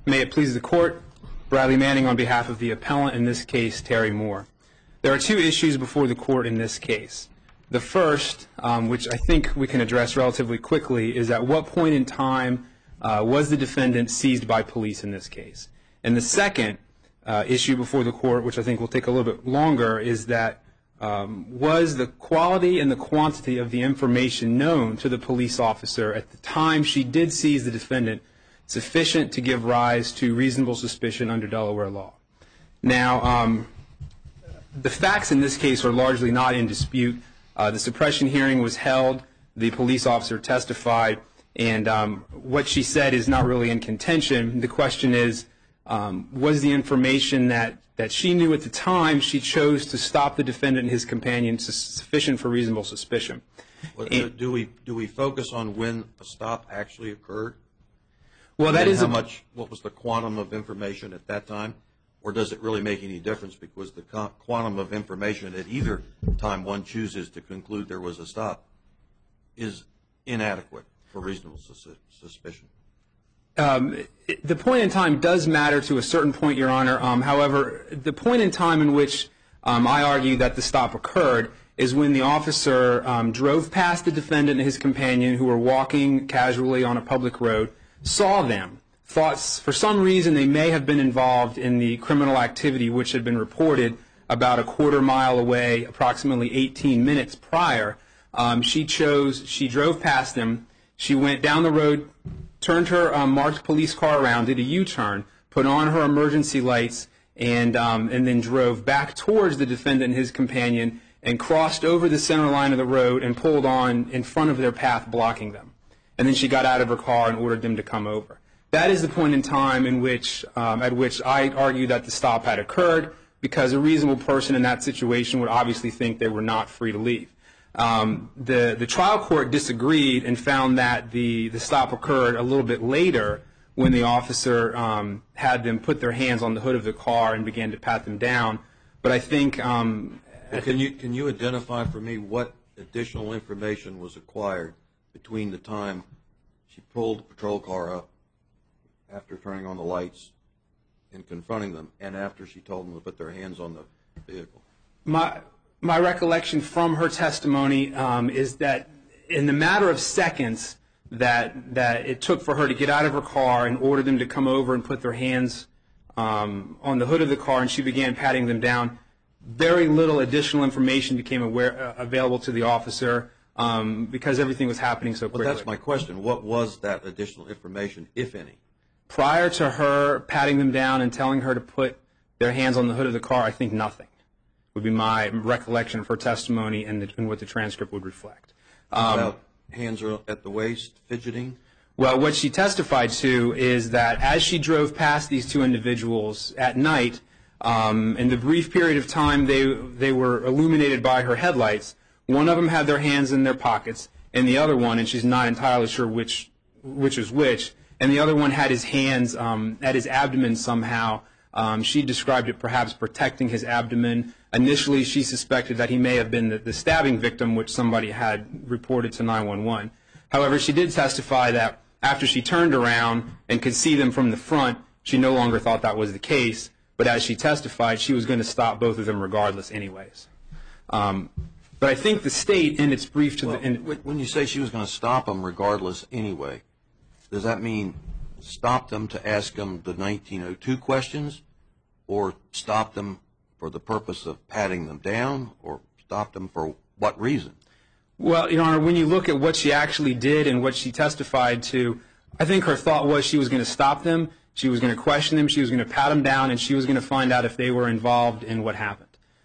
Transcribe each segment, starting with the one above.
May it please the Court, Bradley Manning on behalf of the appellant, in this case, Terry Moore. There are two issues before the Court in this case. The first, which I think we can address relatively quickly, is at what point in time was the defendant seized by police in this case? And the second issue before the Court, which I think will take a little bit longer, is that was the quality and the quantity of the information known to the police officer at the time she did seize the defendant sufficient to give rise to reasonable suspicion under Delaware law? Now, the facts in this case are largely not in dispute. The suppression hearing was held, the police officer testified, and what she said is not really in contention. The question is, was the information that she knew at the time she chose to stop the defendant and his companion sufficient for reasonable suspicion? Do we focus on when a stop actually occurred? Well, that is what was the quantum of information at that time? Or does it really make any difference because the quantum of information at either time one chooses to conclude there was a stop is inadequate for reasonable suspicion? The point in time does matter to a certain point, Your Honor. However, the point in time in which I argue that the stop occurred is when the officer drove past the defendant and his companion who were walking casually on a public road, saw them, thought for some reason they may have been involved in the criminal activity which had been reported about a quarter mile away, approximately 18 minutes prior. She drove past them, she went down the road, turned her marked police car around, did a U-turn, put on her emergency lights, and then drove back towards the defendant and his companion and crossed over the center line of the road and pulled on in front of their path, blocking them. And then she got out of her car and ordered them to come over. That is the point in time in which, at which I argue that the stop had occurred, because a reasonable person in that situation would obviously think they were not free to leave. The trial court disagreed and found that the stop occurred a little bit later when the officer had them put their hands on the hood of the car and began to pat them down. But I think... Can you identify for me what additional information was acquired between the time she pulled the patrol car up after turning on the lights and confronting them and after she told them to put their hands on the vehicle? My recollection from her testimony is that in the matter of seconds that it took for her to get out of her car and order them to come over and put their hands on the hood of the car, and she began patting them down, very little additional information became available to the officer because everything was happening so quickly. Well, that's my question. What was that additional information, if any? Prior to her patting them down and telling her to put their hands on the hood of the car, I think nothing would be my recollection of her testimony and what the transcript would reflect. About hands at the waist, fidgeting? Well, what she testified to is that as she drove past these two individuals at night, in the brief period of time they were illuminated by her headlights, one of them had their hands in their pockets, and the other one, and she's not entirely sure which is which, and the other one had his hands at his abdomen somehow. She described it perhaps protecting his abdomen. Initially, she suspected that he may have been the stabbing victim, which somebody had reported to 911. However, she did testify that after she turned around and could see them from the front, she no longer thought that was the case. But as she testified, she was going to stop both of them regardless anyways. But I think the state, in its brief to the... When you say she was going to stop them regardless anyway, does that mean stop them to ask them the 1902 questions, or stop them for the purpose of patting them down, or stop them for what reason? Well, Your Honor, when you look at what she actually did and what she testified to, I think her thought was she was going to stop them, she was going to question them, she was going to pat them down, and she was going to find out if they were involved in what happened.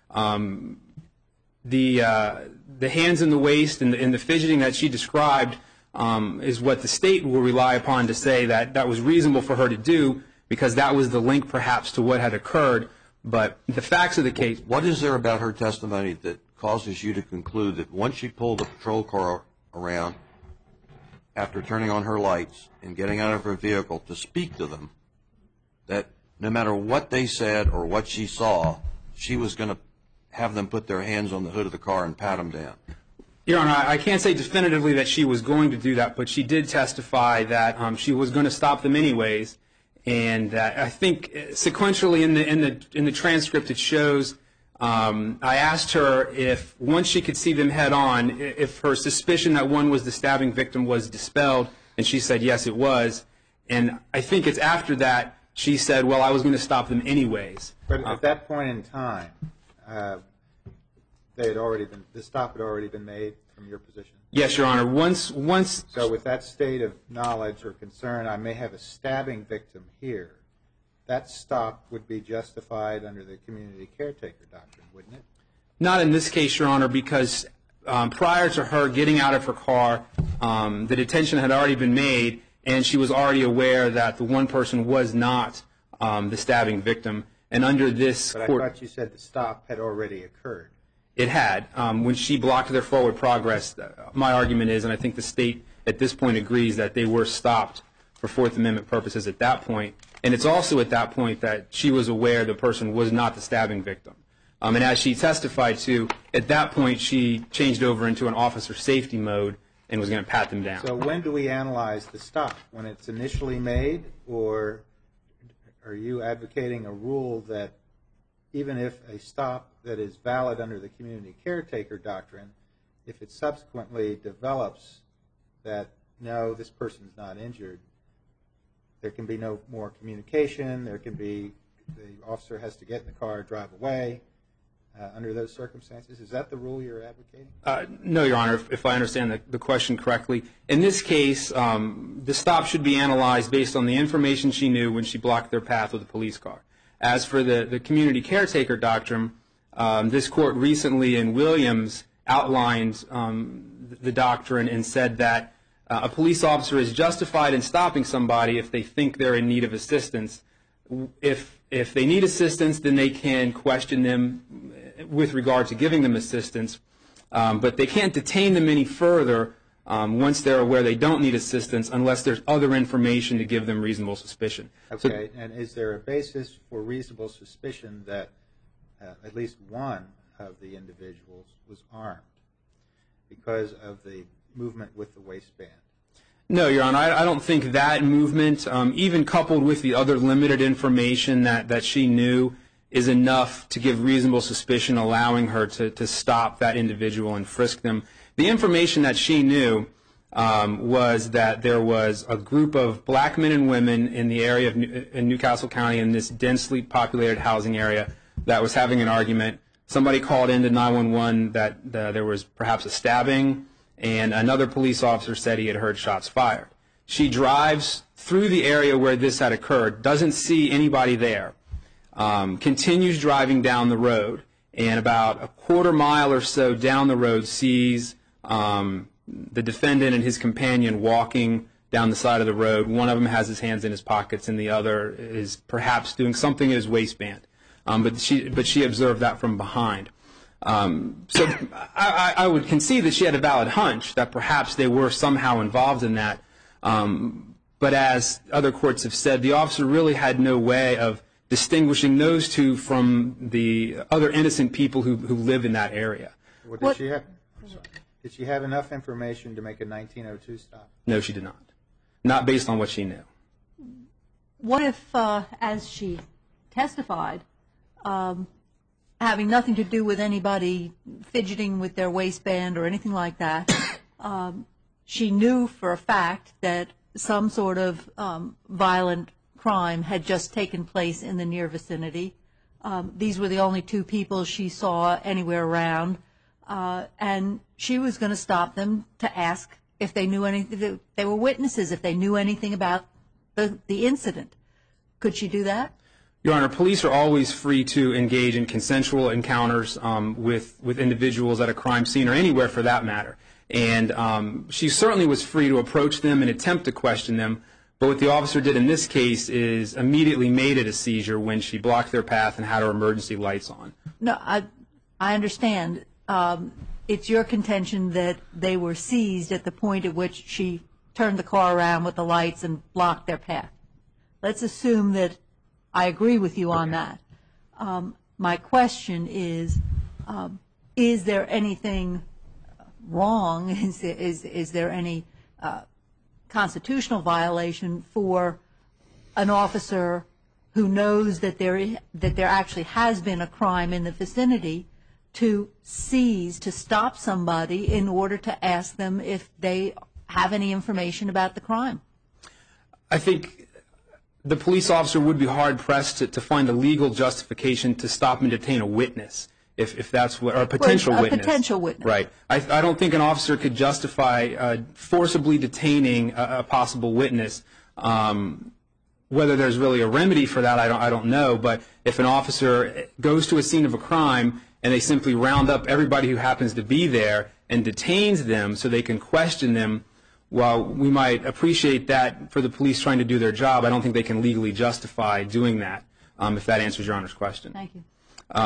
The hands in the waist and the fidgeting that she described is what the state will rely upon to say that that was reasonable for her to do, because that was the link perhaps to what had occurred. But the facts of the case... What is there about her testimony that causes you to conclude that once she pulled the patrol car around after turning on her lights and getting out of her vehicle to speak to them, that no matter what they said or what she saw, she was going to have them put their hands on the hood of the car and pat them down? Your Honor, I can't say definitively that she was going to do that, but she did testify that she was going to stop them anyways. And I think sequentially in the transcript it shows I asked her if once she could see them head on, if her suspicion that one was the stabbing victim was dispelled, and she said yes it was. And I think it's after that she said, well, I was going to stop them anyways. But at that point in time, the stop had already been made from your position? Yes, Your Honor. Once. So with that state of knowledge or concern, I may have a stabbing victim here, that stop would be justified under the community caretaker doctrine, wouldn't it? Not in this case, Your Honor, because prior to her getting out of her car, the detention had already been made, and she was already aware that the one person was not the stabbing victim. And under this But court, I thought you said the stop had already occurred. it had. When she blocked their forward progress, my argument is, and I think the state at this point agrees, that they were stopped for Fourth Amendment purposes at that point. And it's also at that point that she was aware the person was not the stabbing victim. And as she testified to, at that point she changed over into an officer safety mode and was going to pat them down. So when do we analyze the stop? When it's initially made, or are you advocating a rule that even if a stop that is valid under the community caretaker doctrine, if it subsequently develops that, no, this person's not injured, there can be no more communication, there can be, the officer has to get in the car, drive away, under those circumstances? Is that the rule you're advocating? No, Your Honor, if I understand the question correctly. In this case, the stop should be analyzed based on the information she knew when she blocked their path with a police car. As for the community caretaker doctrine, this court recently in Williams outlined the doctrine and said that a police officer is justified in stopping somebody if they think they're in need of assistance. If they need assistance, then they can question them with regard to giving them assistance, but they can't detain them any further once they're aware they don't need assistance unless there's other information to give them reasonable suspicion. Okay, and is there a basis for reasonable suspicion that at least one of the individuals was armed because of the movement with the waistband? No, Your Honor, I don't think that movement, even coupled with the other limited information that she knew, is enough to give reasonable suspicion, allowing her to stop that individual and frisk them. The information that she knew was that there was a group of black men and women in the area in Newcastle County, in this densely populated housing area, that was having an argument. Somebody called into 911 that there was perhaps a stabbing, and another police officer said he had heard shots fired. She drives through the area where this had occurred, doesn't see anybody there, continues driving down the road, and about a quarter mile or so down the road sees the defendant and his companion walking down the side of the road. One of them has his hands in his pockets, and the other is perhaps doing something in his waistband. But she observed that from behind. So I would concede that she had a valid hunch that perhaps they were somehow involved in that. But as other courts have said, the officer really had no way of distinguishing those two from the other innocent people who live in that area. Well, did she have enough information to make a 1902 stop? No, she did not. Not based on what she knew. What if, as she testified, having nothing to do with anybody fidgeting with their waistband or anything like that, she knew for a fact that some sort of violent crime had just taken place in the near vicinity. These were the only two people she saw anywhere around, and she was going to stop them to ask if they knew anything. They were witnesses, if they knew anything about the incident. Could she do that? Your Honor, police are always free to engage in consensual encounters with individuals at a crime scene or anywhere for that matter. And she certainly was free to approach them and attempt to question them. But what the officer did in this case is immediately made it a seizure when she blocked their path and had her emergency lights on. No, I understand. It's your contention that they were seized at the point at which she turned the car around with the lights and blocked their path. Let's assume that I agree with you on that. My question is there anything wrong? Is there any constitutional violation for an officer who knows that there actually has been a crime in the vicinity to seize, to stop somebody in order to ask them if they have any information about the crime? I think the police officer would be hard-pressed to find a legal justification to stop and detain a witness, if that's what, or a potential witness. A potential witness. Right. I don't think an officer could justify forcibly detaining a possible witness. Whether there's really a remedy for that, I don't know. But if an officer goes to a scene of a crime and they simply round up everybody who happens to be there and detains them so they can question them, while we might appreciate that for the police trying to do their job, I don't think they can legally justify doing that, if that answers Your Honor's question. Thank you.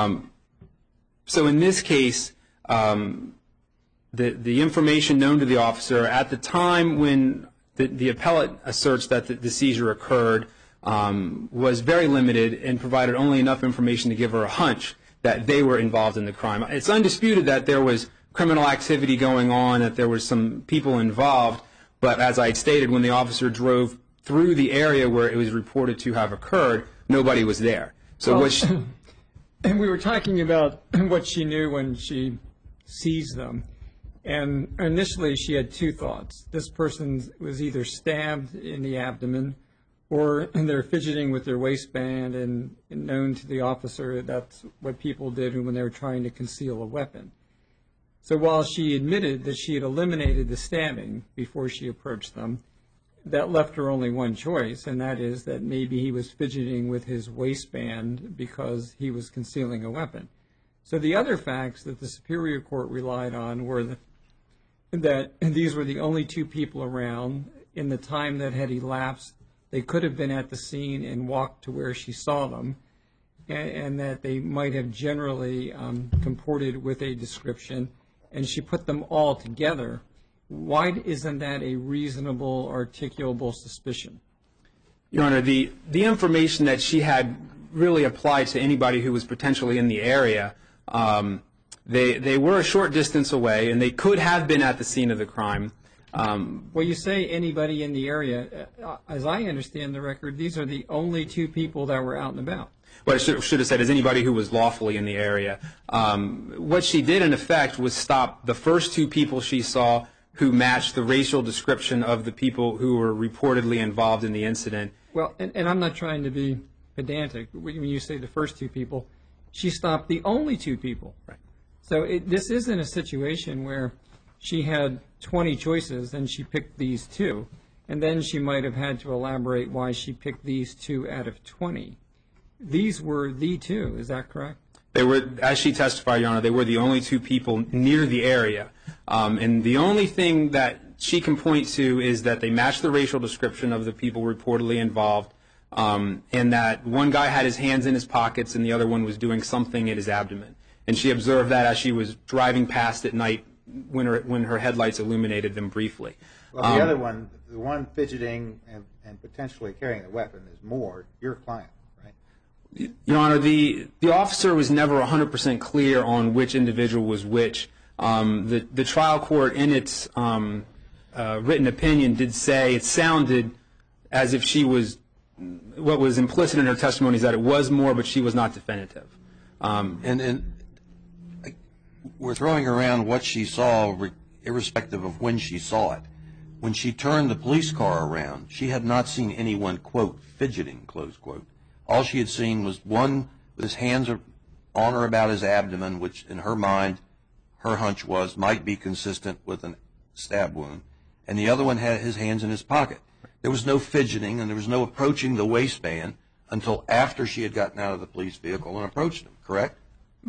So in this case, the information known to the officer at the time when the appellate asserts that the seizure occurred was very limited and provided only enough information to give her a hunch that they were involved in the crime. It's undisputed that there was criminal activity going on, that there were some people involved, but as I had stated, when the officer drove through the area where it was reported to have occurred, nobody was there. So and we were talking about what she knew when she seized them. And initially she had two thoughts. This person was either stabbed in the abdomen or they're fidgeting with their waistband, and known to the officer that's what people did when they were trying to conceal a weapon. So while she admitted that she had eliminated the stabbing before she approached them, that left her only one choice, and that is that maybe he was fidgeting with his waistband because he was concealing a weapon. So the other facts that the Superior Court relied on were that these were the only two people around. In the time that had elapsed, they could have been at the scene and walked to where she saw them, and that they might have generally comported with a description, and she put them all together. Why isn't that a reasonable, articulable suspicion? Your Honor, the information that she had really applied to anybody who was potentially in the area. They were a short distance away, and they could have been at the scene of the crime. Well, you say anybody in the area. As I understand the record, these are the only two people that were out and about. What I should have said is anybody who was lawfully in the area. What she did, in effect, was stop the first two people she saw who matched the racial description of the people who were reportedly involved in the incident. Well, and I'm not trying to be pedantic. When you say the first two people, she stopped the only two people. Right. So this isn't a situation where she had 20 choices and she picked these two, and then she might have had to elaborate why she picked these two out of 20. These were the two, is that correct? They were, as she testified, Your Honor, they were the only two people near the area. And the only thing that she can point to is that they matched the racial description of the people reportedly involved, and that one guy had his hands in his pockets and the other one was doing something in his abdomen. And she observed that as she was driving past at night when her headlights illuminated them briefly. Well, the other one, the one fidgeting and potentially carrying a weapon is Moore, your client, right? Your Honor, the officer was never 100% clear on which individual was which. The trial court, in its written opinion, did say it sounded as if she was, what was implicit in her testimony is that it was Moore, but she was not definitive. And we're throwing around what she saw, irrespective of when she saw it. When she turned the police car around, she had not seen anyone, quote, fidgeting, close quote. All she had seen was one with his hands on or about his abdomen, which in her mind, her hunch was, might be consistent with a stab wound. And the other one had his hands in his pocket. There was no fidgeting and there was no approaching the waistband until after she had gotten out of the police vehicle and approached him, correct?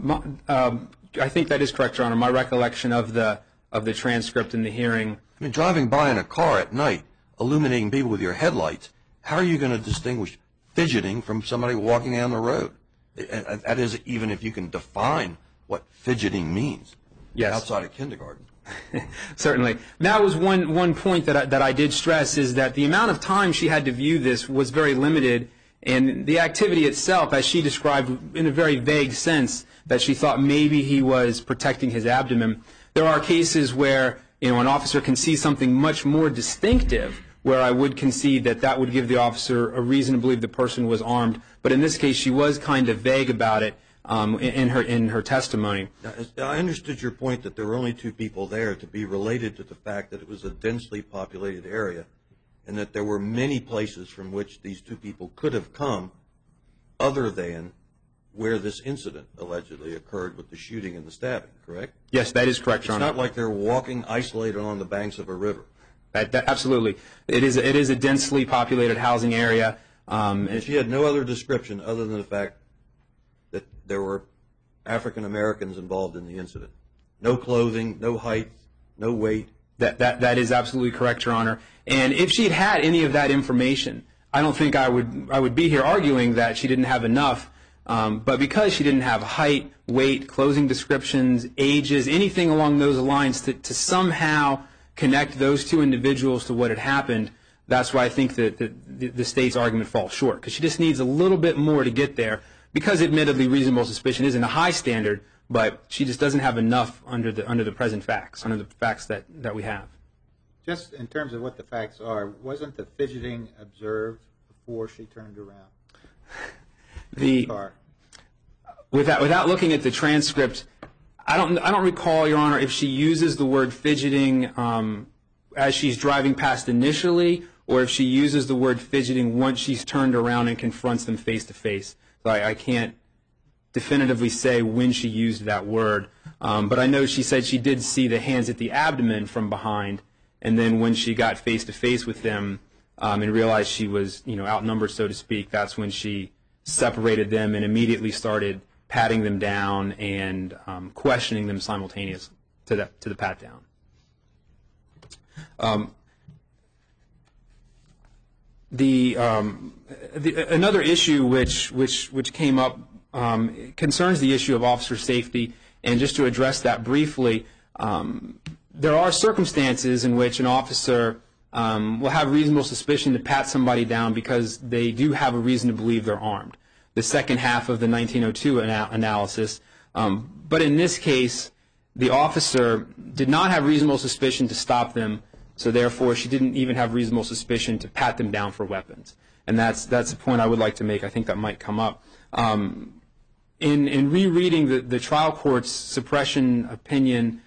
I think that is correct, Your Honor. My recollection of the transcript in the hearing. I mean, driving by in a car at night, illuminating people with your headlights, how are you going to distinguish fidgeting from somebody walking down the road? That is, even if you can define what fidgeting means. Yes. Outside of kindergarten. Certainly. That was one point that I did stress, is that the amount of time she had to view this was very limited, and the activity itself, as she described in a very vague sense, that she thought maybe he was protecting his abdomen. There are cases where, an officer can see something much more distinctive where I would concede that that would give the officer a reason to believe the person was armed. But in this case, she was kind of vague about it in her testimony. Now, I understood your point that there were only two people there to be related to the fact that it was a densely populated area and that there were many places from which these two people could have come other than where this incident allegedly occurred with the shooting and the stabbing, correct? Yes, that is correct, Your Honor. It's not like they're walking isolated on the banks of a river. Absolutely. It is a densely populated housing area. And she had no other description other than the fact that there were African Americans involved in the incident. No clothing, no height, no weight. That is absolutely correct, Your Honor. And if she had had any of that information, I don't think I would be here arguing that she didn't have enough. But because she didn't have height, weight, clothing descriptions, ages, anything along those lines to somehow connect those two individuals to what had happened, that's why I think that the state's argument falls short. Because she just needs a little bit more to get there. Because admittedly reasonable suspicion isn't a high standard, but she just doesn't have enough under the present facts, under the facts that we have. Just in terms of what the facts are, wasn't the fidgeting observed before she turned around? Without looking at the transcript, I don't recall, Your Honor, if she uses the word fidgeting as she's driving past initially, or if she uses the word fidgeting once she's turned around and confronts them face to face. So I can't definitively say when she used that word, but I know she said she did see the hands at the abdomen from behind, and then when she got face to face with them and realized she was outnumbered, so to speak, that's when she separated them and immediately started patting them down and questioning them simultaneously to the pat down. Another issue which came up concerns the issue of officer safety, and just to address that briefly, there are circumstances in which an officer will have reasonable suspicion to pat somebody down because they do have a reason to believe they're armed. The second half of the 1902 analysis. But in this case, the officer did not have reasonable suspicion to stop them, so therefore she didn't even have reasonable suspicion to pat them down for weapons. And that's a point I would like to make. I think that might come up. In rereading the trial court's suppression opinion,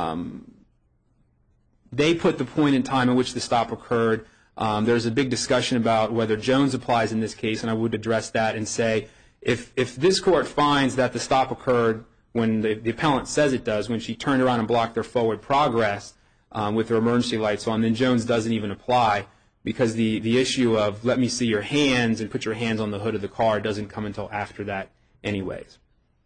they put the point in time in which the stop occurred. There's a big discussion about whether Jones applies in this case, and I would address that and say if this court finds that the stop occurred when the appellant says it does, when she turned around and blocked their forward progress with her emergency lights on, then Jones doesn't even apply because the issue of let me see your hands and put your hands on the hood of the car doesn't come until after that anyways.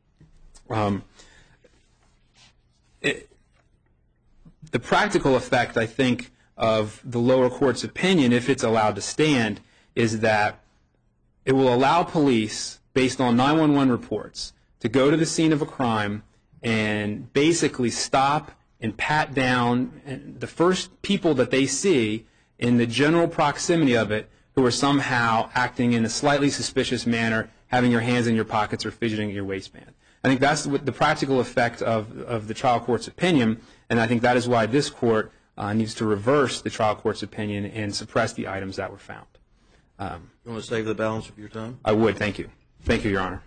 The practical effect, I think, of the lower court's opinion, if it's allowed to stand, is that it will allow police, based on 911 reports, to go to the scene of a crime and basically stop and pat down the first people that they see in the general proximity of it who are somehow acting in a slightly suspicious manner, having your hands in your pockets or fidgeting at your waistband. I think that's the practical effect of the trial court's opinion, and I think that is why this court needs to reverse the trial court's opinion and suppress the items that were found. You want to save the balance of your time? I would. Thank you. Thank you, Your Honor.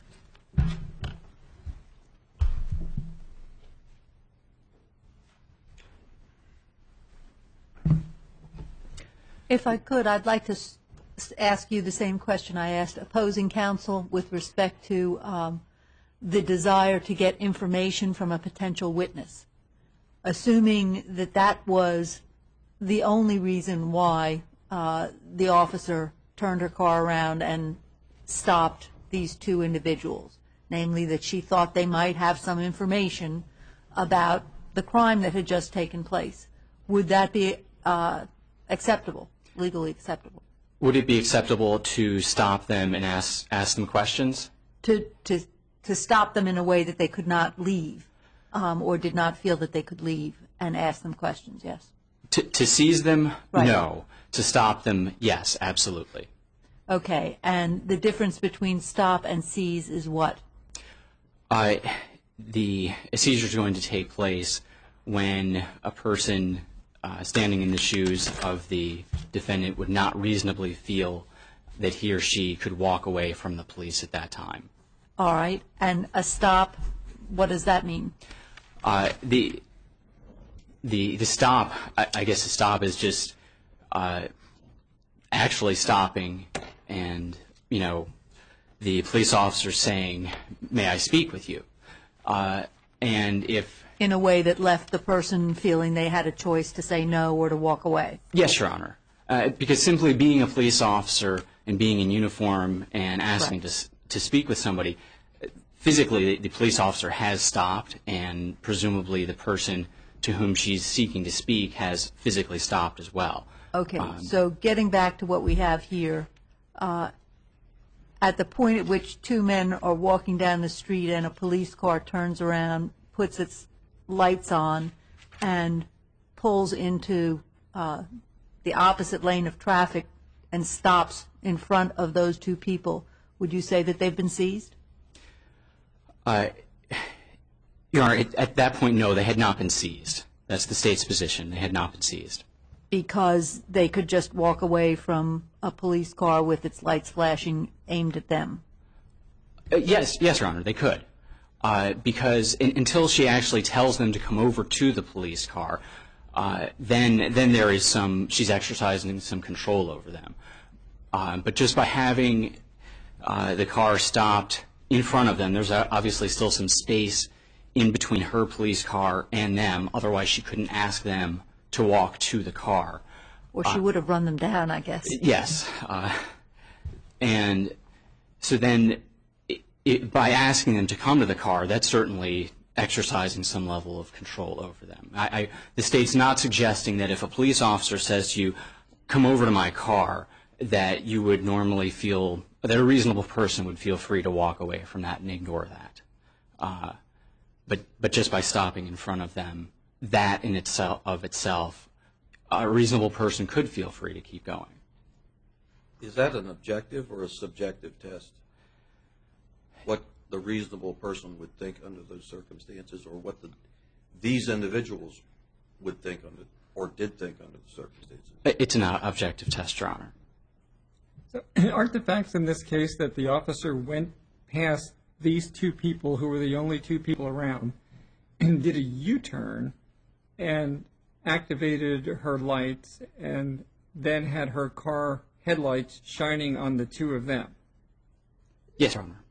If I could, I'd like to ask you the same question I asked opposing counsel with respect to the desire to get information from a potential witness. Assuming that that was the only reason why the officer turned her car around and stopped these two individuals, namely that she thought they might have some information about the crime that had just taken place, would that be acceptable, legally acceptable? Would it be acceptable to stop them and ask them questions? To stop them in a way that they could not leave or did not feel that they could leave and ask them questions, yes. To seize them, right. No. To stop them, yes, absolutely. Okay, and the difference between stop and seize is what? The seizure is going to take place when a person standing in the shoes of the defendant, would not reasonably feel that he or she could walk away from the police at that time. All right. And a stop, what does that mean? The stop, I guess the stop is just actually stopping and, you know, the police officer saying, "May I speak with you?" And if... In a way that left the person feeling they had a choice to say no or to walk away. Yes, Your Honor. Because simply being a police officer and being in uniform and asking to speak with somebody, physically the police officer has stopped, and presumably the person to whom she's seeking to speak has physically stopped as well. Okay. So getting back to what we have here, at the point at which two men are walking down the street and a police car turns around, puts its lights on, and pulls into the opposite lane of traffic and stops in front of those two people, would you say that they've been seized? Your Honor, at that point, no, they had not been seized. That's the State's position. They had not been seized. Because they could just walk away from a police car with its lights flashing aimed at them? Yes, Your Honor, they could. Because until she actually tells them to come over to the police car, then there is she's exercising some control over them. But just by having the car stopped in front of them, there's obviously still some space in between her police car and them. Otherwise, she couldn't ask them to walk to the car. Or she would have run them down, I guess. Yes. And so then by asking them to come to the car, that's certainly exercising some level of control over them. The State's not suggesting that if a police officer says to you, "Come over to my car," that you would normally feel, that a reasonable person would feel free to walk away from that and ignore that. But just by stopping in front of them, that in itself, a reasonable person could feel free to keep going. Is that an objective or a subjective test? What the reasonable person would think under those circumstances, or what these individuals would think under, or did think under the circumstances? It's an objective test, Your Honor. So, aren't the facts in this case that the officer went past these two people who were the only two people around and did a U-turn and activated her lights and then had her car headlights shining on the two of them? Yes, Your Honor.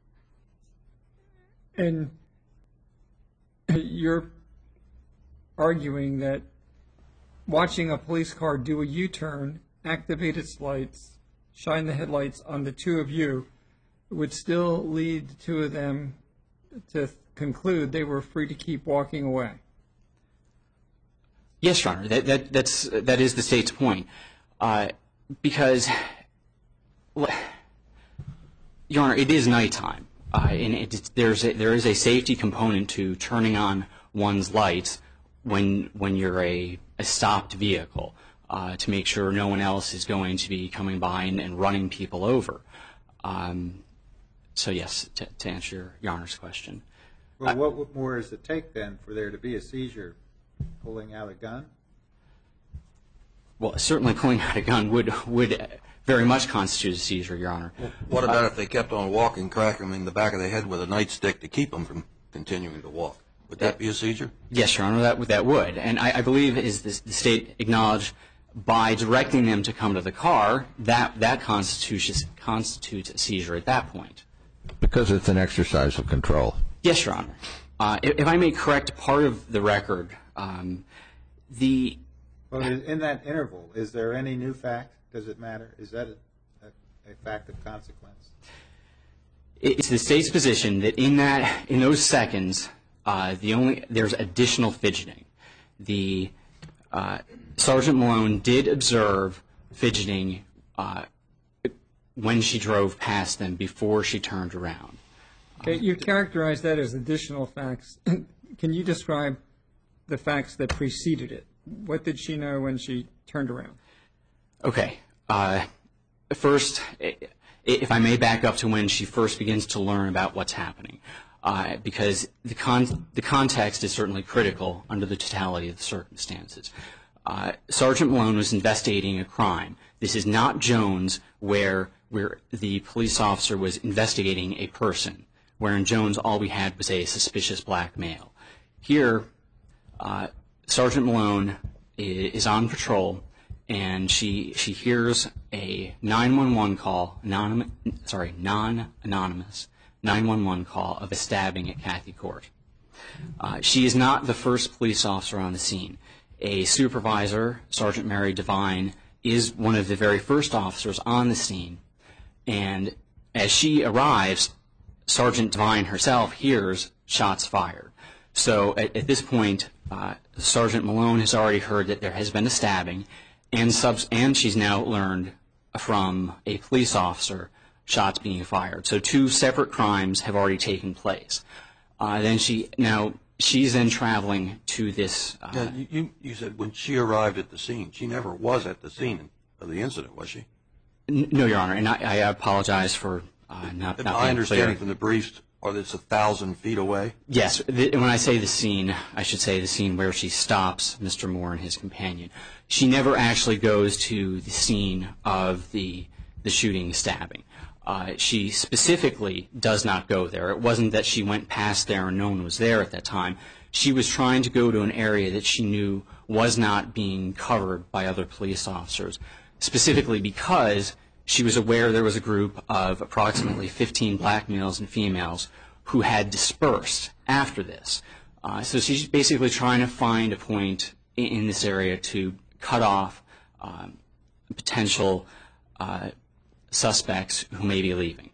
And you're arguing that watching a police car do a U-turn, activate its lights, shine the headlights on the two of you, would still lead the two of them to conclude they were free to keep walking away? Yes, Your Honor. That is the State's point. Because, Your Honor, it is nighttime. And there is a safety component to turning on one's lights when you're a stopped vehicle, to make sure no one else is going to be coming by and running people over. So yes, to answer Your Honor's question. Well, what more does it take then for there to be a seizure? Pulling out a gun? Well, certainly pulling out a gun would very much constitute a seizure, Your Honor. What about if they kept on walking, cracking them in the back of the head with a nightstick to keep them from continuing to walk? Would that be a seizure? Yes, Your Honor, that would. And I believe, as the State acknowledged, by directing them to come to the car, that constitutes a seizure at that point. Because it's an exercise of control. Yes, Your Honor. If I may correct part of the record, Well, in that interval, is there any new fact? Does it matter? Is that a fact of consequence? It's the State's position that in those seconds, there's additional fidgeting. Sergeant Malone did observe fidgeting when she drove past them before she turned around. Okay, you characterize that as additional facts. Can you describe the facts that preceded it? What did she know when she turned around? Okay. First, if I may back up to when she first begins to learn about what's happening, because the context is certainly critical under the totality of the circumstances. Sergeant Malone was investigating a crime. This is not Jones, where the police officer was investigating a person, where in Jones all we had was a suspicious black male. Here, Sergeant Malone is on patrol, and she hears a 911 call, non-anonymous 911 call of a stabbing at Kathy Court. She is not the first police officer on the scene. A supervisor, Sergeant Mary Devine, is one of the very first officers on the scene, and as she arrives, Sergeant Devine herself hears shots fired. So at this point, Sergeant Malone has already heard that there has been a stabbing, and she's now learned from a police officer shots being fired. So two separate crimes have already taken place. She's then traveling to this. You said when she arrived at the scene. She never was at the scene of the incident, was she? No, Your Honor, and I apologize for not being My understanding clear. from the briefs are that it's 1,000 feet away. Yes, when I say the scene, I should say the scene where she stops Mr. Moore and his companion. She never actually goes to the scene of the shooting, stabbing. She specifically does not go there. It wasn't that she went past there and no one was there at that time. She was trying to go to an area that she knew was not being covered by other police officers, specifically because she was aware there was a group of approximately 15 black males and females who had dispersed after this. So she's basically trying to find a point in this area to cut off potential suspects who may be leaving.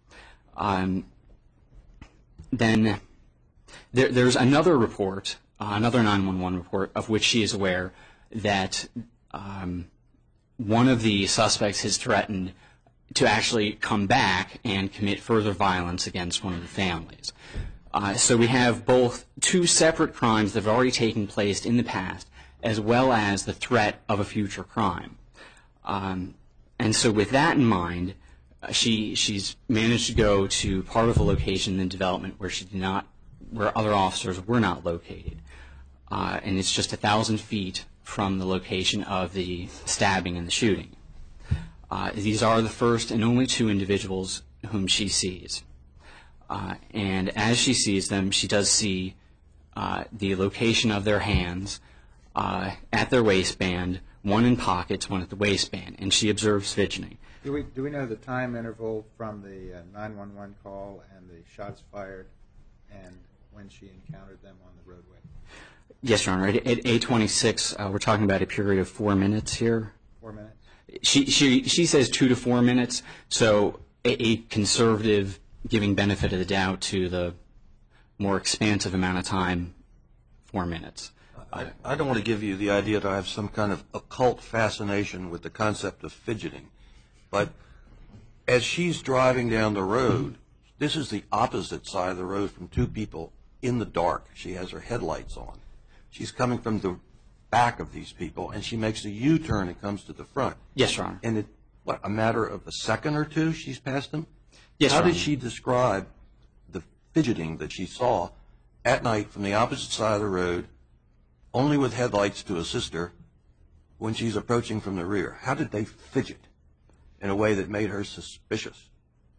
Then there's another report, another 911 report, of which she is aware that one of the suspects has threatened to actually come back and commit further violence against one of the families. So we have both two separate crimes that have already taken place in the past, as well as the threat of a future crime. And so with that in mind, she's managed to go to part of the location in development where other officers were not located. And it's just 1,000 feet from the location of the stabbing and the shooting. These are the first and only two individuals whom she sees. And as she sees them, she does see the location of their hands at their waistband, one in pockets, one at the waistband, and she observes fidgeting. Do we know the time interval from the 911 call and the shots fired and when she encountered them on the roadway? Yes, Your Honor. At 8:26, we're talking about a period of 4 minutes here. 4 minutes? She says 2 to 4 minutes, so a conservative giving benefit of the doubt to the more expansive amount of time, 4 minutes. I don't want to give you the idea that I have some kind of occult fascination with the concept of fidgeting, but as she's driving down the road, this is the opposite side of the road from two people in the dark. She has her headlights on. She's coming from the back of these people, and she makes a U-turn and comes to the front. Yes, Your Honor. And a matter of a second or two she's passed them? Yes, Your How Honor. did she describe the fidgeting that she saw at night from the opposite side of the road, only with headlights to assist her, when she's approaching from the rear? How did they fidget in a way that made her suspicious?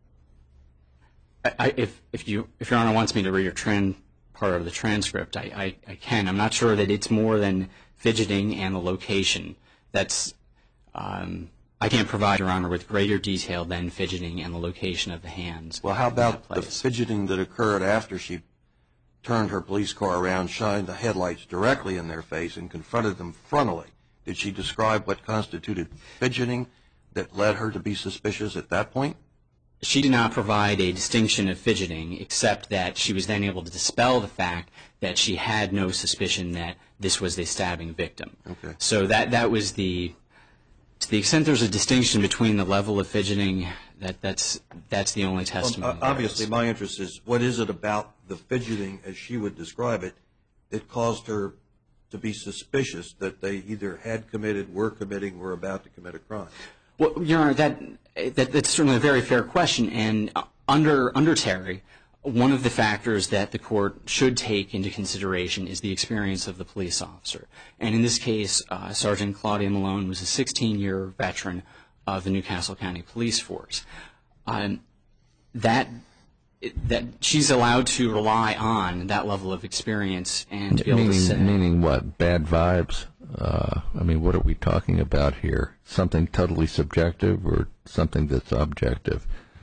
If Your Honor wants me to read your part of the transcript, I can. I'm not sure that it's more than fidgeting and the location. That's I can't provide Your Honor with greater detail than fidgeting and the location of the hands. Well, how about the place. fidgeting that occurred after she turned her police car around, shined the headlights directly in their face, and confronted them frontally? Did she describe what constituted fidgeting that led her to be suspicious at that point? She did not provide a distinction of fidgeting, except that she was then able to dispel the fact that she had no suspicion that this was the stabbing victim. Okay. So that was to the extent there's a distinction between the level of fidgeting, that's the only testimony. Obviously, my interest is, what is it about the fidgeting, as she would describe it, that caused her to be suspicious that they either had committed, were committing, were about to commit a crime? Well, Your Honor, that's certainly a very fair question, and under Terry, one of the factors that the court should take into consideration is the experience of the police officer. And in this case, Sergeant Claudia Malone was a 16-year veteran of the Newcastle County Police Force. That she's allowed to rely on that level of experience and to be able to say... Meaning what? Bad vibes? I mean, what are we talking about here? Something totally subjective or something that's objective?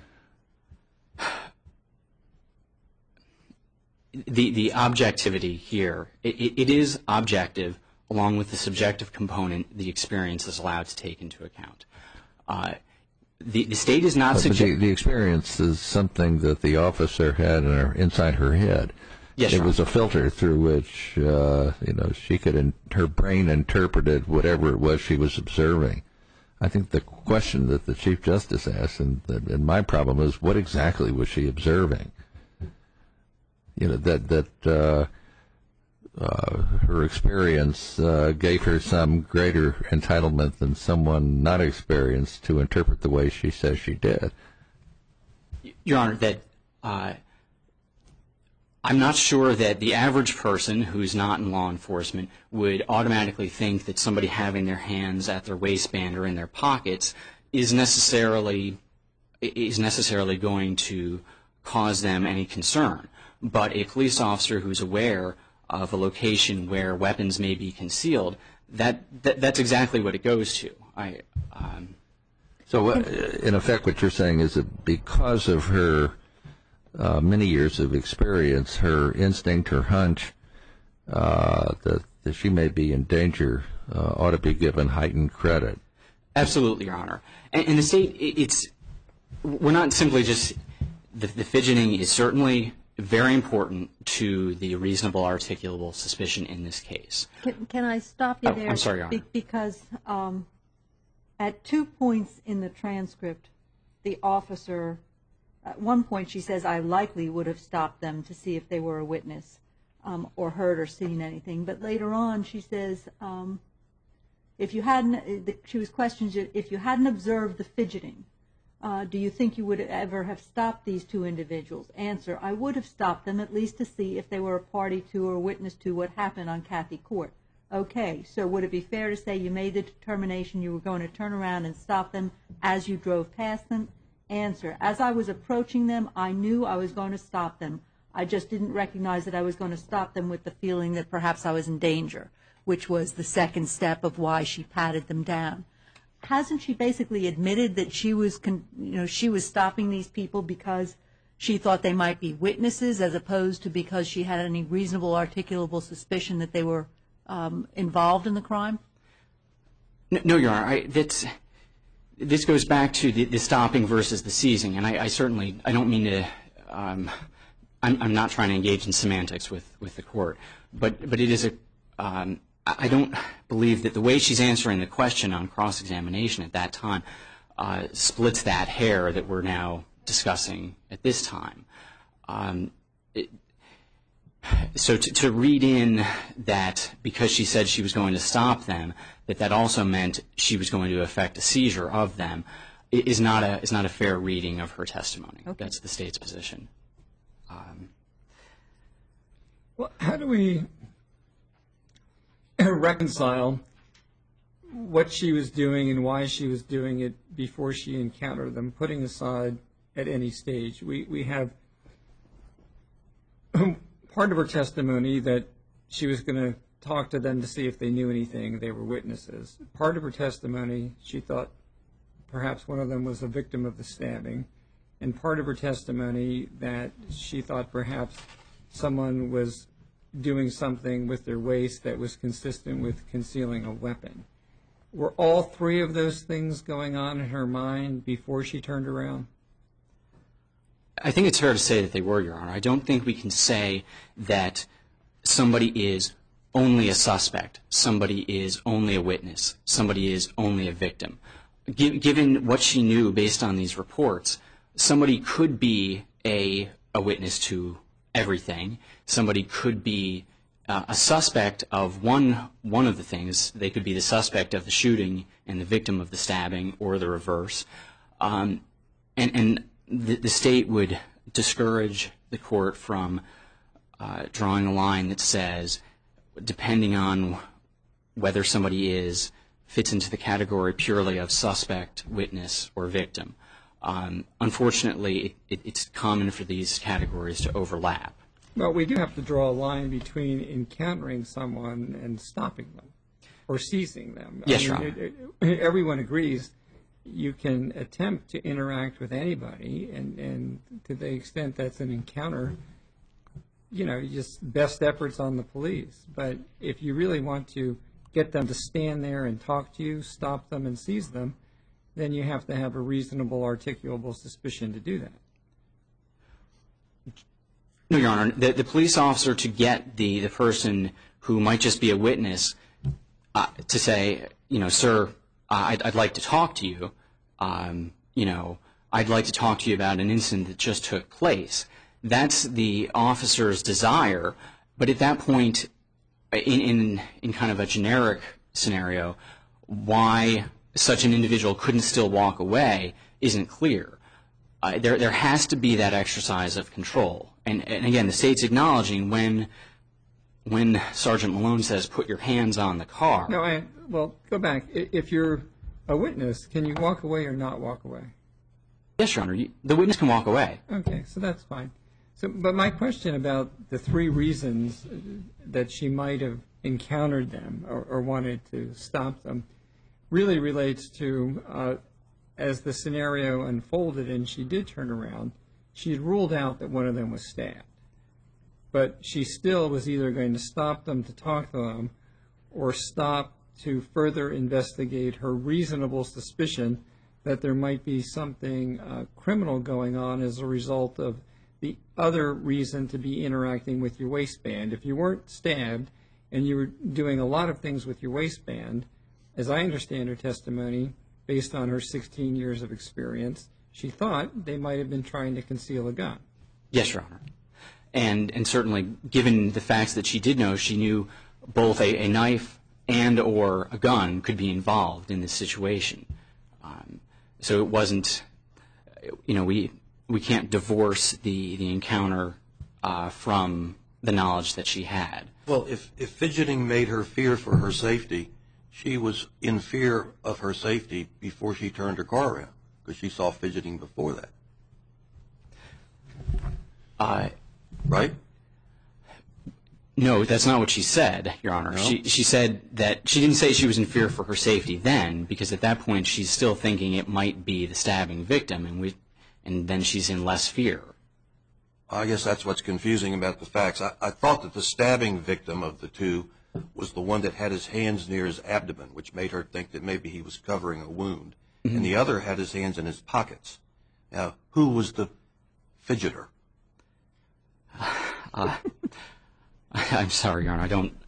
The objectivity here, it is objective, along with the subjective component the experience is allowed to take into account. The state is not suggesting... The experience is something that the officer had inside her head. Yes, it was a filter through which, she could, her brain interpreted whatever it was she was observing. I think the question that the Chief Justice asked, and my problem is, what exactly was she observing? Her experience gave her some greater entitlement than someone not experienced to interpret the way she says she did. Your Honor, that I'm not sure that the average person who's not in law enforcement would automatically think that somebody having their hands at their waistband or in their pockets is necessarily going to cause them any concern. But a police officer who's aware of a location where weapons may be concealed, that's exactly what it goes to. So, in effect, what you're saying is that because of her many years of experience, her instinct, her hunch that she may be in danger ought to be given heightened credit. Absolutely, Your Honor. And the state, we're not simply just, the fidgeting is certainly very important to the reasonable articulable suspicion in this case. Can I stop you there? I'm sorry, Your Honor. Because at 2 points in the transcript, the officer, at one point she says, I likely would have stopped them to see if they were a witness or heard or seen anything. But later on she says, she was questioned, if you hadn't observed the fidgeting, do you think you would ever have stopped these two individuals? Answer, I would have stopped them at least to see if they were a party to or witness to what happened on Cathy Court. Okay, so would it be fair to say you made the determination you were going to turn around and stop them as you drove past them? Answer, as I was approaching them, I knew I was going to stop them. I just didn't recognize that I was going to stop them with the feeling that perhaps I was in danger, which was the second step of why she patted them down. Hasn't she basically admitted that she was stopping these people because she thought they might be witnesses as opposed to because she had any reasonable articulable suspicion that they were involved in the crime? No, Your Honor. This goes back to the stopping versus the seizing, and I don't mean to. I'm not trying to engage in semantics with the court, but it is I don't believe that the way she's answering the question on cross-examination at that time splits that hair that we're now discussing at this time. So to read in that because she said she was going to stop them, that also meant she was going to effect a seizure of them, is not a fair reading of her testimony. Okay. That's the state's position. Well, how do we reconcile what she was doing and why she was doing it before she encountered them, putting aside at any stage? We have part of her testimony that she was going to talk to them to see if they knew anything, they were witnesses. Part of her testimony, she thought perhaps one of them was a victim of the stabbing, and part of her testimony that she thought perhaps someone was doing something with their waist that was consistent with concealing a weapon. Were all three of those things going on in her mind before she turned around? I think it's fair to say that they were, Your Honor. I don't think we can say that somebody is only a suspect, somebody is only a witness, somebody is only a victim. Given what she knew based on these reports, somebody could be a witness to everything. Somebody could be a suspect of one of the things. They could be the suspect of the shooting and the victim of the stabbing, or the reverse. And the state would discourage the court from drawing a line that says, depending on whether somebody fits into the category purely of suspect, witness, or victim. Unfortunately, it's common for these categories to overlap. Well, we do have to draw a line between encountering someone and stopping them or seizing them. Yes, Your Honor. Everyone agrees you can attempt to interact with anybody, and to the extent that's an encounter, just best efforts on the police. But if you really want to get them to stand there and talk to you, stop them and seize them, then you have to have a reasonable, articulable suspicion to do that. No, Your Honor. The police officer, to get the person who might just be a witness to say, sir, I'd like to talk to you. I'd like to talk to you about an incident that just took place. That's the officer's desire. But at that point, in kind of a generic scenario, why such an individual couldn't still walk away isn't clear. There has to be that exercise of control. And again, the state's acknowledging when Sergeant Malone says, put your hands on the car. No, well, go back. If you're a witness, can you walk away or not walk away? Yes, Your Honor. The witness can walk away. Okay, so that's fine. But my question about the three reasons that she might have encountered them or wanted to stop them really relates to, as the scenario unfolded and she did turn around, she had ruled out that one of them was stabbed. But she still was either going to stop them to talk to them or stop to further investigate her reasonable suspicion that there might be something criminal going on as a result of the other reason to be interacting with your waistband. If you weren't stabbed and you were doing a lot of things with your waistband, as I understand her testimony, based on her 16 years of experience, she thought they might have been trying to conceal a gun. Yes, Your Honor. And certainly, given the facts that she did know, she knew both a knife and or a gun could be involved in this situation. So it wasn't, we can't divorce the encounter from the knowledge that she had. Well, if fidgeting made her fear for her safety, she was in fear of her safety before she turned her car around, because she saw fidgeting before that. Right? No, that's not what she said, Your Honor. No? She said that she didn't say she was in fear for her safety then, because at that point she's still thinking it might be the stabbing victim, and then she's in less fear. I guess that's what's confusing about the facts. I thought that the stabbing victim of the two was the one that had his hands near his abdomen, which made her think that maybe he was covering a wound. Mm-hmm. And the other had his hands in his pockets. Now, who was the fidgeter? I'm sorry, Your Honor. I don't...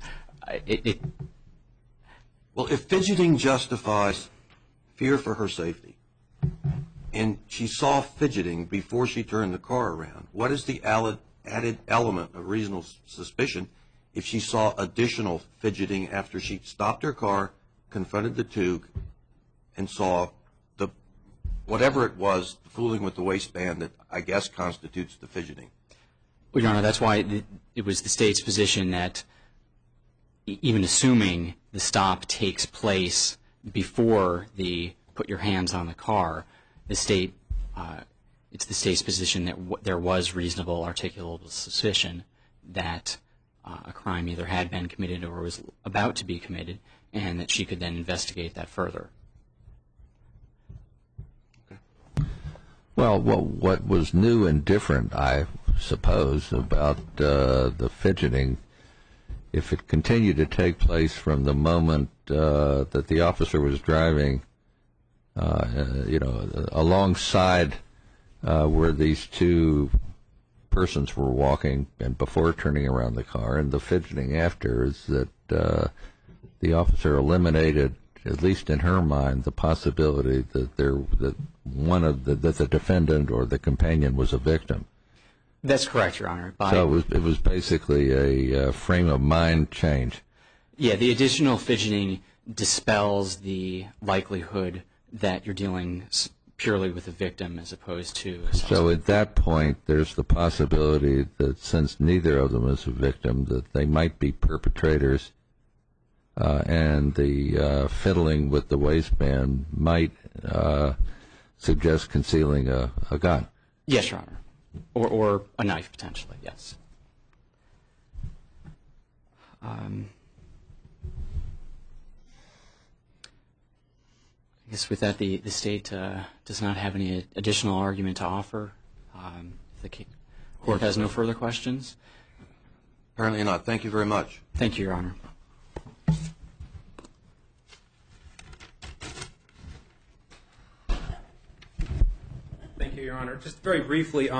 Well, if fidgeting justifies fear for her safety, and she saw fidgeting before she turned the car around, what is the added element of reasonable suspicion if she saw additional fidgeting after she stopped her car, confronted the two, and saw whatever it was, fooling with the waistband that I guess constitutes the fidgeting? Well, Your Honor, that's why it was the State's position that even assuming the stop takes place before the put your hands on the car, it's the State's position that there was reasonable articulable suspicion that a crime either had been committed or was about to be committed, and that she could then investigate that further. Well, what was new and different, I suppose, about the fidgeting, if it continued to take place from the moment that the officer was driving, alongside where these two persons were walking and before turning around the car, and the fidgeting after, is that the officer eliminated, at least in her mind, the possibility that that the defendant or the companion was a victim. That's correct, Your Honor. So it was basically a frame of mind change. Yeah, the additional fidgeting dispels the likelihood that you're dealing purely with the victim as opposed to a So at that point, there's the possibility that since neither of them is a victim, that they might be perpetrators, and the fiddling with the waistband might suggest concealing a gun. Yes, Your Honor. Or a knife, potentially, yes. I guess with that, the State does not have any additional argument to offer. If the Court has no further questions. Apparently not. Thank you very much. Thank you, Your Honor. Thank you, Your Honor. Just very briefly,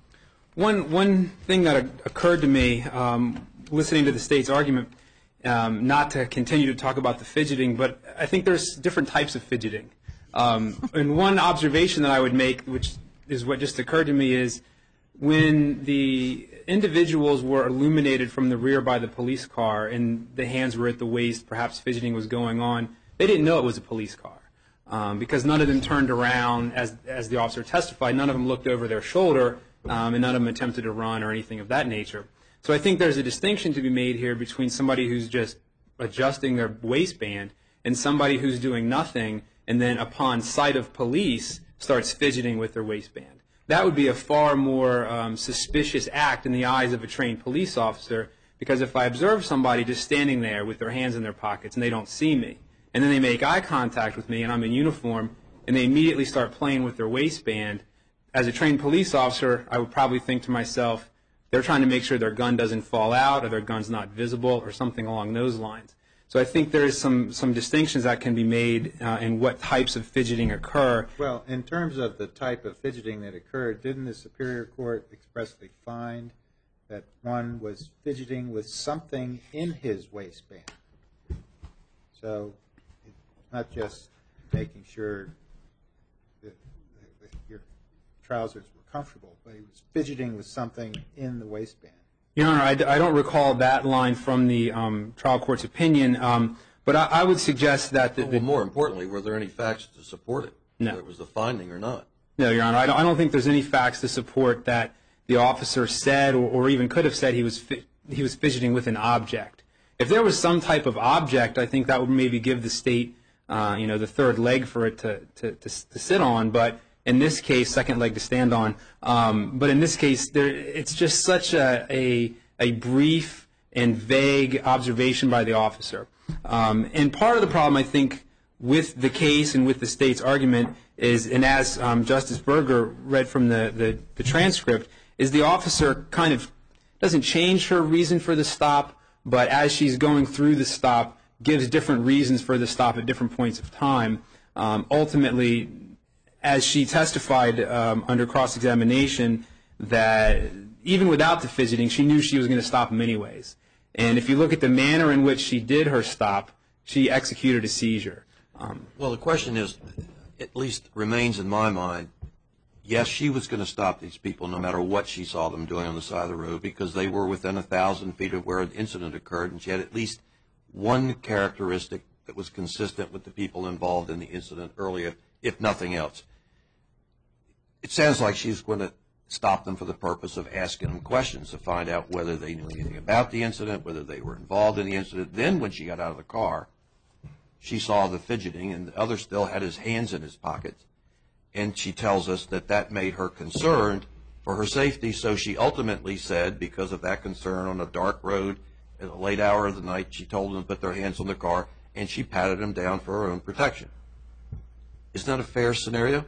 one thing that occurred to me listening to the State's argument, not to continue to talk about the fidgeting, but I think there's different types of fidgeting. And one observation that I would make, which is what just occurred to me, is when the individuals were illuminated from the rear by the police car and the hands were at the waist, perhaps fidgeting was going on, they didn't know it was a police car. Because none of them turned around, as the officer testified, none of them looked over their shoulder, and none of them attempted to run or anything of that nature. So I think there's a distinction to be made here between somebody who's just adjusting their waistband and somebody who's doing nothing and then upon sight of police starts fidgeting with their waistband. That would be a far more suspicious act in the eyes of a trained police officer, because if I observe somebody just standing there with their hands in their pockets and they don't see me, and then they make eye contact with me and I'm in uniform and they immediately start playing with their waistband, as a trained police officer, I would probably think to myself, they're trying to make sure their gun doesn't fall out or their gun's not visible or something along those lines. So I think there's some distinctions that can be made in what types of fidgeting occur. Well, in terms of the type of fidgeting that occurred, didn't the Superior Court expressly find that one was fidgeting with something in his waistband? So not just making sure that your trousers were comfortable, but he was fidgeting with something in the waistband. Your Honor, I don't recall that line from the trial court's opinion, but I would suggest that... Well, more importantly, were there any facts to support it? No. Whether it was the finding or not? No, Your Honor, I don't think there's any facts to support that the officer said or even could have said he was fidgeting with an object. If there was some type of object, I think that would maybe give the State the third leg for it to sit on, but in this case, second leg to stand on. But in this case, it's just such a brief and vague observation by the officer. And part of the problem, I think, with the case and with the State's argument is, and as Justice Berger read from the transcript, is the officer kind of doesn't change her reason for the stop, but as she's going through the stop, gives different reasons for the stop at different points of time. Ultimately, as she testified under cross-examination, that even without the fidgeting, she knew she was going to stop him anyways. And if you look at the manner in which she did her stop, she executed a seizure. Well, the question is, at least remains in my mind, yes, she was going to stop these people no matter what she saw them doing on the side of the road, because they were within 1,000 feet of where an incident occurred, and she had at least one characteristic that was consistent with the people involved in the incident earlier, if nothing else. It sounds like she's going to stop them for the purpose of asking them questions to find out whether they knew anything about the incident, whether they were involved in the incident. Then when she got out of the car, she saw the fidgeting, and the other still had his hands in his pockets. And she tells us that that made her concerned for her safety, so she ultimately said, because of that concern on a dark road at a late hour of the night, she told them to put their hands on the car, and she patted them down for her own protection. Isn't that a fair scenario?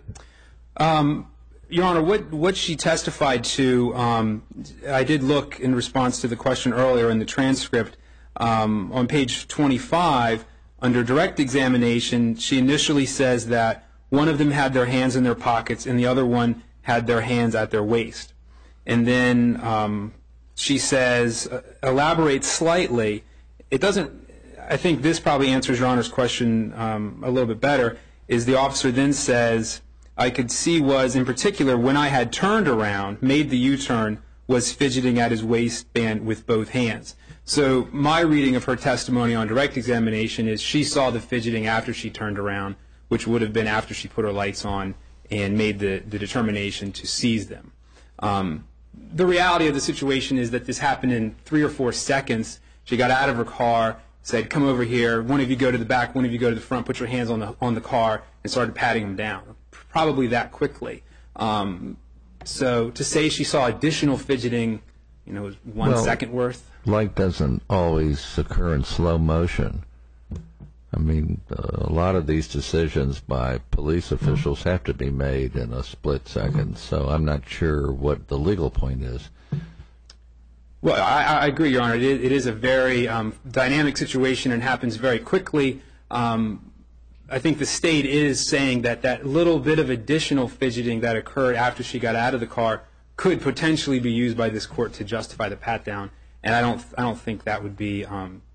Your Honor, what she testified to, I did look in response to the question earlier in the transcript. On page 25, under direct examination, she initially says that one of them had their hands in their pockets and the other one had their hands at their waist. And then she says, elaborates slightly. It doesn't, I think this probably answers Your Honor's question a little bit better, is the officer then says, I could see was, in particular, when I had turned around, made the U-turn, was fidgeting at his waistband with both hands. So my reading of her testimony on direct examination is she saw the fidgeting after she turned around, which would have been after she put her lights on and made the determination to seize them. The reality of the situation is that this happened in 3 or 4 seconds. She got out of her car, said, "Come over here. One of you go to the back, one of you go to the front. Put your hands on the car," and started patting them down. Probably that quickly. So to say she saw additional fidgeting, was 1 second worth. Light doesn't always occur in slow motion. I mean, a lot of these decisions by police officials have to be made in a split second, so I'm not sure what the legal point is. Well, I agree, Your Honor. It is a very dynamic situation and happens very quickly. I think the state is saying that that little bit of additional fidgeting that occurred after she got out of the car could potentially be used by this court to justify the pat-down, and I don't think that would be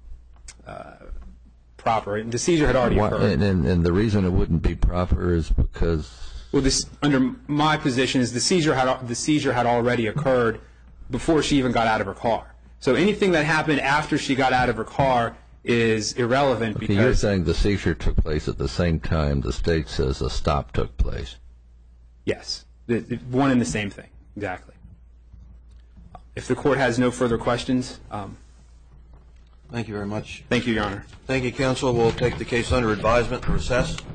proper. The seizure had already occurred. And the reason it wouldn't be proper is because... Well, under my position is the seizure had already occurred before she even got out of her car. So anything that happened after she got out of her car is irrelevant because... You're saying the seizure took place at the same time the state says a stop took place. Yes. One and the same thing. Exactly. If the court has no further questions... Thank you very much. Thank you, Your Honor. Thank you, counsel. We'll take the case under advisement and recess.